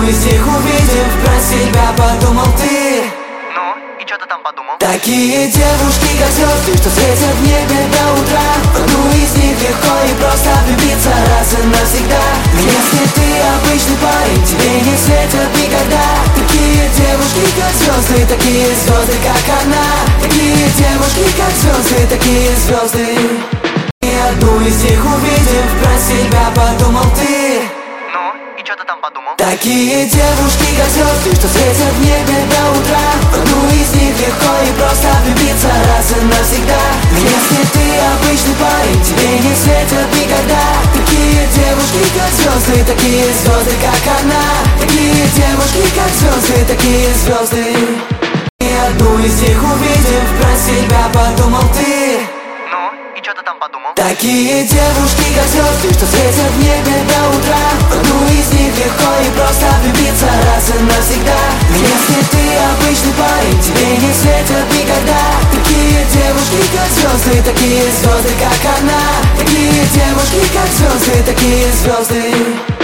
из них увидев, про себя подумал ты. Ну, и что ты там подумал? Такие девушки, как звезды, что светят в небе до утра. В одну из них легко и просто влюбиться раз и навсегда. Но если ты обычный парень, тебе не светят никогда. Такие девушки, как звезды, такие звезды, как она. Такие девушки, как звезды, такие звезды. И одну из них увидев, про себя подумал ты. Ну, и что ты там подумал? Такие девушки, как звезды, что светят в небе до утра. В одну из них легко и просто влюбиться раз и навсегда. Но если ты обычный парень, тебе не светят никогда. Такие девушки, как звезды, такие звезды, как она. Такие девушки, как звезды, такие звезды. И одну из них увидев, про себя подумал ты. Ну, и что ты там подумал? Такие девушки, как звезды, что светят в небе до утра. В одну из них легко и просто влюбиться раз и навсегда. Но если ты обычный парень, тебе не светят никогда. Такие девушки, как звезды, такие звезды, как она. Такие девушки, как звезды, такие звезды.